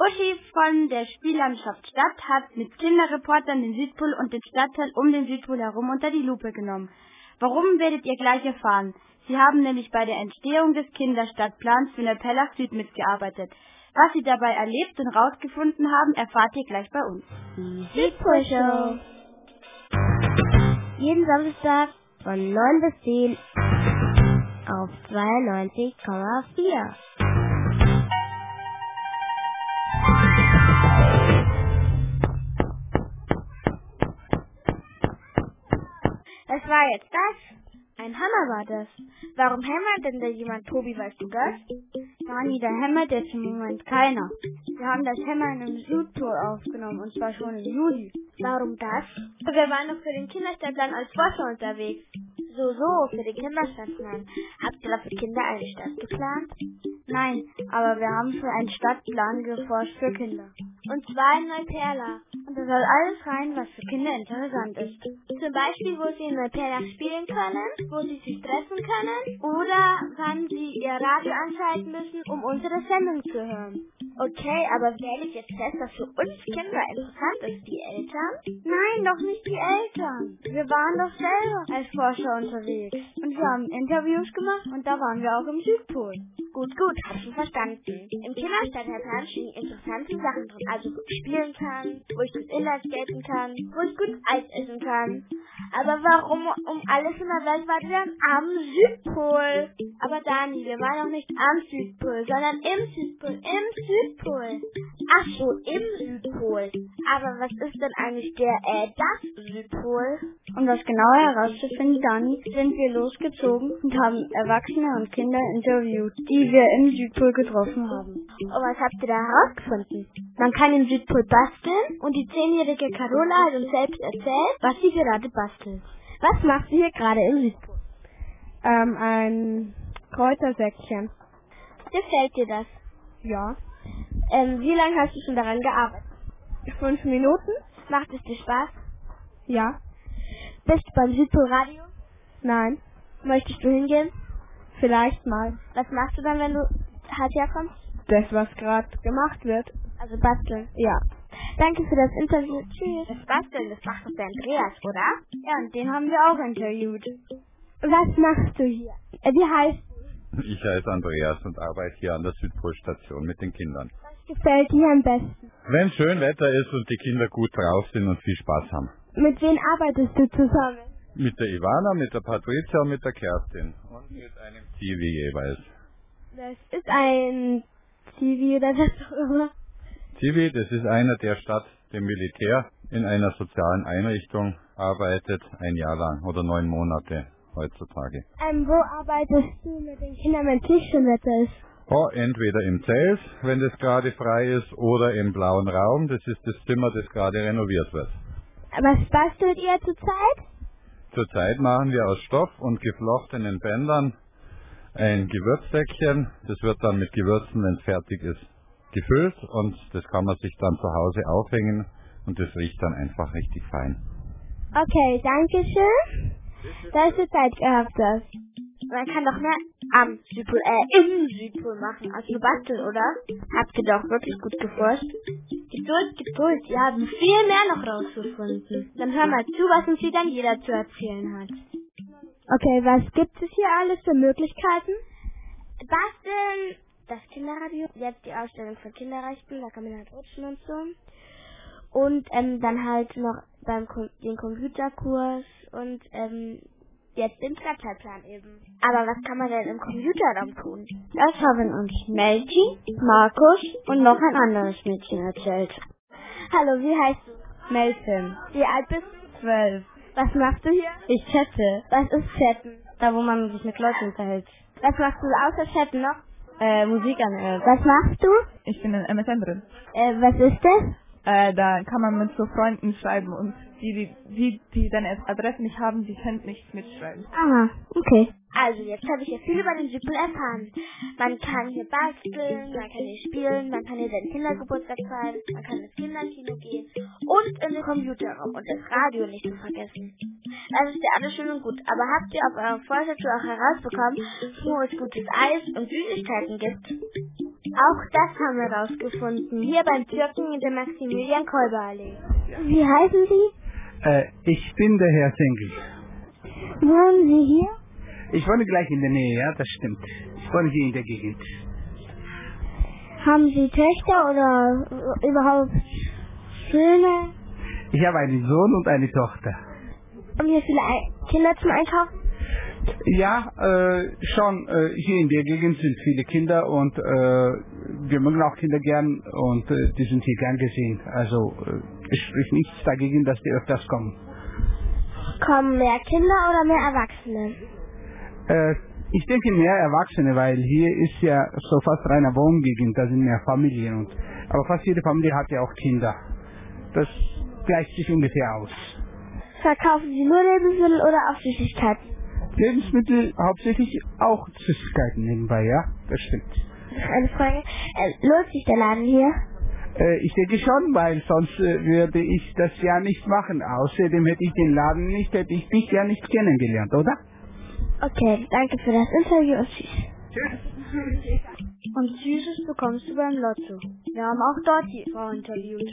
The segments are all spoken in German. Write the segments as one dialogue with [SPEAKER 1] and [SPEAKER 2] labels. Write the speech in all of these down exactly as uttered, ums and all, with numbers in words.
[SPEAKER 1] Uschi von der Spiellandschaft Stadt hat mit Kinderreportern den Südpol und den Stadtteil um den Südpol herum unter die Lupe genommen. Warum, werdet ihr gleich erfahren. Sie haben nämlich bei der Entstehung des Kinderstadtplans für Neupellach Süd mitgearbeitet. Was sie dabei erlebt und rausgefunden haben, erfahrt ihr gleich bei uns.
[SPEAKER 2] Die Südpol-Show. Jeden Samstag von neun bis zehn auf zweiundneunzig Komma vier.
[SPEAKER 3] Was war jetzt das? Ein Hammer war das. Warum hämmert denn da jemand, Tobi, weißt du das?
[SPEAKER 1] Dani, der hämmert jetzt im Moment keiner. Wir haben das Hämmern im Südpol aufgenommen, und zwar schon im Juli.
[SPEAKER 3] Warum das? Wir waren doch für den Kinderstadtplan als Forscher unterwegs. So, so, für den Kinderstadtplan. Habt ihr da für Kinder eine Stadt geplant?
[SPEAKER 1] Nein, aber wir haben für einen Stadtplan geforscht für Kinder.
[SPEAKER 3] Und zwar in Neuperlach.
[SPEAKER 1] Und da soll alles rein, was für Kinder interessant ist.
[SPEAKER 3] Zum Beispiel, wo sie in Neuperlach spielen können, wo sie sich treffen können oder wann sie ihr Radio anschalten müssen, um unsere Sendung zu hören. Okay, aber wer legt jetzt fest, dass für uns Kinder interessant ist? Die Eltern?
[SPEAKER 1] Nein, doch nicht die Eltern. Wir waren doch selber als Forscher unterwegs. Und wir haben Interviews gemacht und da waren wir auch im Südpol.
[SPEAKER 3] Gut, gut, hab schon verstanden. Im Kinderstadtplan stehen interessante Sachen drin, also wo ich spielen kann, wo ich gut Inland skaten kann, wo ich gut Eis essen kann. Aber warum um alles in der Welt war dann am Südpol? Aber Dani, wir waren noch nicht am Südpol, sondern im Südpol, im Südpol. Ach so, im Südpol. Aber was ist denn eigentlich der, äh, das Südpol?
[SPEAKER 1] Um das genauer herauszufinden, Dani, sind wir losgezogen und haben Erwachsene und Kinder interviewt, die wir im Südpol getroffen haben.
[SPEAKER 3] Und was habt ihr da herausgefunden? Man kann im Südpol basteln und die zehnjährige Carola hat uns selbst erzählt, was sie gerade bastelt. Was machst du hier gerade im Südpol?
[SPEAKER 4] Ähm, ein Kräutersäckchen.
[SPEAKER 3] Gefällt dir das?
[SPEAKER 4] Ja.
[SPEAKER 3] Ähm, wie lange hast du schon daran gearbeitet?
[SPEAKER 4] Fünf Minuten.
[SPEAKER 3] Macht es dir Spaß?
[SPEAKER 4] Ja.
[SPEAKER 3] Bist du beim Südpol-Radio?
[SPEAKER 4] Nein.
[SPEAKER 3] Möchtest du hingehen?
[SPEAKER 4] Vielleicht mal.
[SPEAKER 3] Was machst du dann, wenn du halt herkommst?
[SPEAKER 4] Das, was gerade gemacht wird.
[SPEAKER 3] Also basteln?
[SPEAKER 4] Ja.
[SPEAKER 3] Danke für das Interview. Tschüss. Das Basteln, das macht doch der Andreas, oder?
[SPEAKER 1] Ja, und den haben wir auch interviewt.
[SPEAKER 3] Was machst du hier? Äh, wie heißt du?
[SPEAKER 5] Ich heiße Andreas und arbeite hier an der Südpolstation mit den Kindern.
[SPEAKER 3] Was gefällt dir am besten?
[SPEAKER 5] Wenn schön Wetter ist und die Kinder gut drauf sind und viel Spaß haben.
[SPEAKER 3] Mit wem arbeitest du zusammen?
[SPEAKER 5] Mit der Ivana, mit der Patricia und mit der Kerstin. Und mit einem Zivi jeweils.
[SPEAKER 3] Das ist ein Zivi oder was auch immer.
[SPEAKER 5] Zivi, das ist einer, der statt dem Militär in einer sozialen Einrichtung arbeitet, ein Jahr lang oder neun Monate heutzutage.
[SPEAKER 3] Ähm, wo arbeitest du mit den Kindern, wenn es nicht schon Wetter ist?
[SPEAKER 5] Oh, entweder im Zelt, wenn das gerade frei ist, oder im blauen Raum, das ist das Zimmer, das gerade renoviert wird.
[SPEAKER 3] Was bastelt ihr zurzeit?
[SPEAKER 5] Zurzeit machen wir aus Stoff und geflochtenen Bändern ein Gewürzsäckchen. Das wird dann mit Gewürzen, wenn es fertig ist, gefüllt und das kann man sich dann zu Hause aufhängen und das riecht dann einfach richtig fein.
[SPEAKER 3] Okay, danke schön, dass du Zeit gehabt hast. Man kann doch mehr am Südpol, äh, im Südpol machen, also basteln, oder? Habt ihr doch wirklich gut geforscht. Geduld, Geduld, wir haben viel mehr noch rausgefunden. Dann hör mal zu, was uns hier dann jeder zu erzählen hat. Okay, was gibt es hier alles für Möglichkeiten? Basteln, das Kinderradio, jetzt die Ausstellung für Kinderreichtum, da kann man halt rutschen und so. Und ähm, dann halt noch beim Kom- den Computerkurs und ähm, jetzt den Stadtteilplan eben. Aber was kann man denn im Computerraum tun?
[SPEAKER 1] Das haben uns Melchi, Markus und noch ein anderes Mädchen erzählt.
[SPEAKER 3] Hallo, wie heißt du?
[SPEAKER 1] Melchen.
[SPEAKER 3] Wie alt bist du?
[SPEAKER 1] Zwölf.
[SPEAKER 3] Was machst du hier?
[SPEAKER 1] Ich chatte.
[SPEAKER 3] Was ist Chatten?
[SPEAKER 1] Da, wo man sich mit Leuten unterhält.
[SPEAKER 3] Was machst du außer Chatten noch?
[SPEAKER 1] Äh, Musik anhört.
[SPEAKER 3] Was machst du?
[SPEAKER 6] Ich bin in M S N drin.
[SPEAKER 3] Äh, was ist das?
[SPEAKER 6] Äh, da kann man mit so Freunden schreiben und die, die, die, die deine Adresse nicht haben, die können nicht mitschreiben.
[SPEAKER 3] Ah, okay. Also, jetzt habe ich ja viel über den Südpol erfahren. Man kann hier basteln, man kann hier spielen, man kann hier seinen Kindergeburtstag feiern, man kann ins Kinderkino gehen und in den Computerraum und das Radio nicht zu vergessen. Das ist ja alles schön und gut, aber habt ihr auf eurer Forschung auch herausbekommen, wo es gutes Eis und Süßigkeiten gibt? Auch das haben wir rausgefunden. Hier beim Türken in der Maximilian-Kolbe-Allee.
[SPEAKER 2] Wie heißen Sie?
[SPEAKER 7] Äh, ich bin der Herr Sengel.
[SPEAKER 2] Wohnen Sie hier?
[SPEAKER 7] Ich wohne gleich in der Nähe, ja, das stimmt. Ich wohne hier in der Gegend.
[SPEAKER 2] Haben Sie Töchter oder überhaupt Söhne?
[SPEAKER 7] Ich habe einen Sohn und eine Tochter.
[SPEAKER 2] Haben hier viele Ei- Kinder zum Einkaufen?
[SPEAKER 7] Ja, äh, schon. Äh, hier in der Gegend sind viele Kinder und äh, wir mögen auch Kinder gern und äh, die sind hier gern gesehen. Also äh, es spricht nichts dagegen, dass die öfters kommen.
[SPEAKER 2] Kommen mehr Kinder oder mehr Erwachsene?
[SPEAKER 7] Äh, ich denke mehr Erwachsene, weil hier ist ja so fast reiner Wohngegend, da sind mehr Familien. Und, aber fast jede Familie hat ja auch Kinder. Das gleicht sich ungefähr aus.
[SPEAKER 2] Verkaufen Sie nur Lebensmittel oder auch Süßigkeiten?
[SPEAKER 7] Lebensmittel hauptsächlich auch Süßigkeiten nebenbei, ja, das stimmt.
[SPEAKER 2] Eine Frage, äh, lohnt sich der Laden hier?
[SPEAKER 7] Äh, ich denke schon, weil sonst äh, würde ich das ja nicht machen. Außerdem hätte ich den Laden nicht, hätte ich dich ja nicht kennengelernt, oder?
[SPEAKER 2] Okay, danke für das Interview und tschüss.
[SPEAKER 7] Tschüss.
[SPEAKER 3] Und Süßes bekommst du beim Lotto. Wir haben auch dort die Frau interviewt.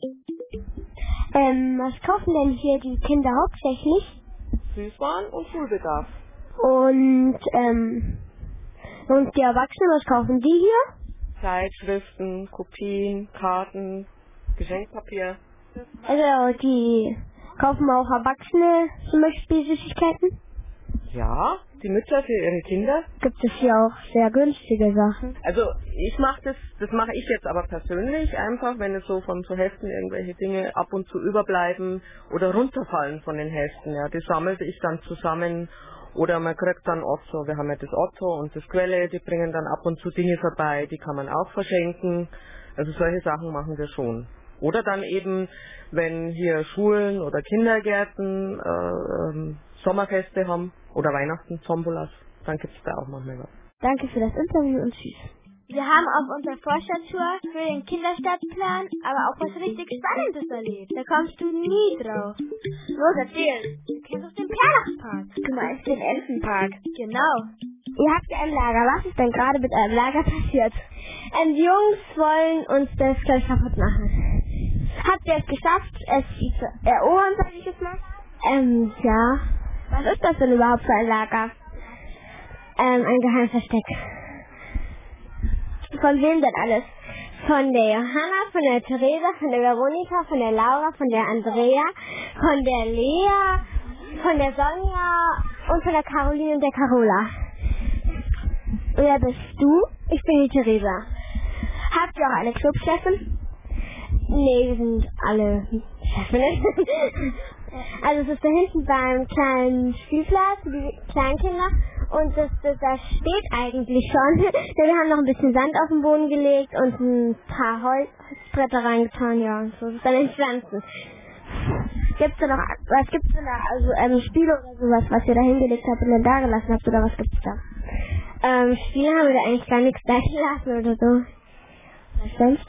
[SPEAKER 2] Ähm, was kaufen denn hier die Kinder hauptsächlich?
[SPEAKER 8] Süßwaren und Schulbedarf.
[SPEAKER 2] Und, ähm, und die Erwachsenen, was kaufen die hier?
[SPEAKER 8] Zeitschriften, Kopien, Karten, Geschenkpapier.
[SPEAKER 2] Also, die kaufen auch Erwachsene zum Beispiel Süßigkeiten?
[SPEAKER 8] Ja, die Mütter für ihre Kinder.
[SPEAKER 2] Gibt es hier auch sehr günstige Sachen?
[SPEAKER 8] Also ich mache das, das mache ich jetzt aber persönlich einfach, wenn es so von so Heften irgendwelche Dinge ab und zu überbleiben oder runterfallen von den Heften. Ja, die sammelte ich dann zusammen oder man kriegt dann oft so, wir haben ja das Otto und das Quelle, die bringen dann ab und zu Dinge vorbei, die kann man auch verschenken. Also solche Sachen machen wir schon. Oder dann eben, wenn hier Schulen oder Kindergärten äh, ähm, Sommerfeste haben oder Weihnachten, Tombolas, dann gibt's da auch manchmal was.
[SPEAKER 2] Danke für das Interview und tschüss.
[SPEAKER 3] Wir haben auf unserer Vorstadttour für den Kinderstadtplan aber auch was richtig Spannendes erlebt. Da kommst du nie drauf. Los, erzähl. Du kennst doch den Perlachspark.
[SPEAKER 2] Du meinst den Elfenpark.
[SPEAKER 3] Genau.
[SPEAKER 2] Ihr habt ja ein Lager. Was ist denn gerade mit eurem Lager passiert? Ähm, die Jungs wollen uns das gleich kaputt machen. Habt ihr es geschafft, es zu erobern, sag ich jetzt mal? Ähm, ja. Was ist das denn überhaupt für ein Lager? Ähm, ein Geheimversteck. Von wem denn alles? Von der Johanna, von der Theresa, von der Veronika, von der Laura, von der Andrea, von der Lea, von der Sonja und von der Caroline und der Carola. Wer bist du? Ich bin die Theresa. Habt ihr auch eine Clubchefin? Nee, wir sind alle Chefinnen. Also es ist da hinten beim kleinen Spielplatz für die Kleinkinder und das, das, das steht eigentlich schon. Wir haben noch ein bisschen Sand auf den Boden gelegt und ein paar Holzbretter reingetan, ja, und so. Das ist dann entstanden. Gibt's da noch, was gibt's denn da? Also ähm, Spiele oder sowas, was ihr da hingelegt habt und dann da gelassen habt, oder was gibt's da? Ähm, Spiele haben wir da eigentlich gar nichts da gelassen oder so. Was sonst?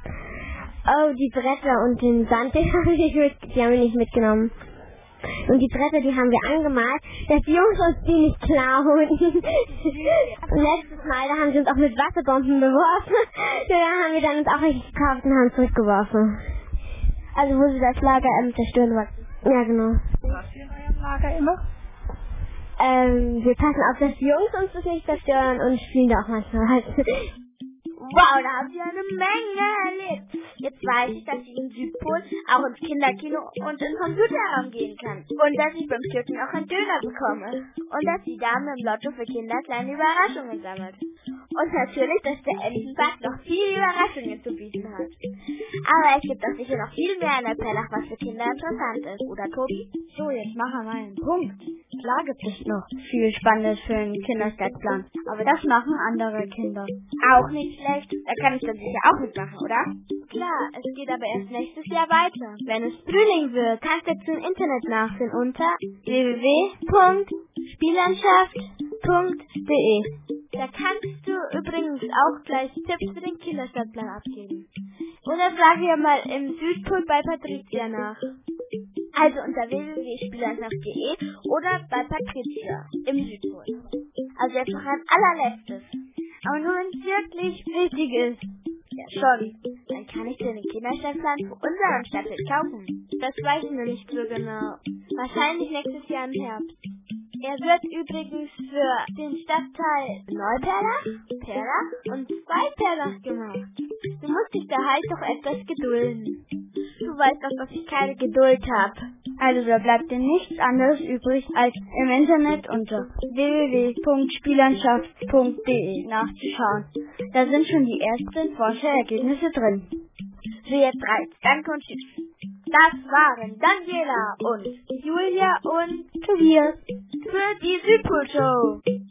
[SPEAKER 2] Oh, die Bretter und den Sand, den haben wir nicht mit, die haben wir nicht mitgenommen. Und die Bretter, die haben wir angemalt, dass die Jungs uns die nicht klauen. Letztes Mal, da haben sie uns auch mit Wasserbomben beworfen. Da haben wir dann uns auch richtig gekauft und haben zurückgeworfen. Also wo sie das Lager ähm, zerstören wollten. Ja, genau.
[SPEAKER 6] Was ihr in eurem Lager immer?
[SPEAKER 2] Ähm, wir passen auf, dass die Jungs uns das nicht zerstören und spielen da auch manchmal halt.
[SPEAKER 3] Wow, da habt ihr eine Menge erlebt. Jetzt weiß ich, dass ich im Südpol auch ins Kinderkino und ins Computerraum gehen kann. Und dass ich beim Türken auch einen Döner bekomme. Und dass die Dame im Lotto für Kinder kleine Überraschungen sammelt. Und natürlich, dass der Elfenpark noch viele Überraschungen zu bieten hat. Aber es gibt auch sicher noch viel mehr in der Perlach, was für Kinder interessant ist. Oder, Tobi?
[SPEAKER 1] So, jetzt machen wir mal einen Punkt. Klar gibt es noch viel Spannendes für den Kinderstadtplan. Aber das machen andere Kinder.
[SPEAKER 3] Auch nicht schlecht. Da kann ich dann sicher auch mitmachen, oder? Klar, es geht aber erst nächstes Jahr weiter. Wenn es Frühling wird, kannst du jetzt im Internet nachsehen unter w w w punkt spiellandschaft punkt d e. Da kannst du übrigens auch gleich Tipps für den Kinderstadtplan abgeben. Oder frag wir mal im Südpol bei Patricia nach. Also unter w w w punkt spiellandschaft punkt d e oder bei Patricia im Südpol. Also jetzt noch ein allerletztes. Aber nur wenn es wirklich wichtig ist. Ja, schon. Dann kann ich dir den Kinderstadtplan für unseren Stadtteil kaufen. Das weiß ich noch nicht so genau. Wahrscheinlich nächstes Jahr im Herbst. Er wird übrigens für den Stadtteil Neuperlach, Perlach und Zweiperlach gemacht. Du musst dich da halt doch etwas gedulden. Du weißt doch, dass ich keine Geduld habe.
[SPEAKER 1] Also da bleibt dir nichts anderes übrig, als im Internet unter w w w punkt spiellandschaft punkt d e nachzuschauen. Da sind schon die ersten Forscherergebnisse drin.
[SPEAKER 3] So, jetzt reicht's. Danke und tschüss. Das waren Daniela und
[SPEAKER 1] Julia und Tobias
[SPEAKER 3] für die Südpol-Show.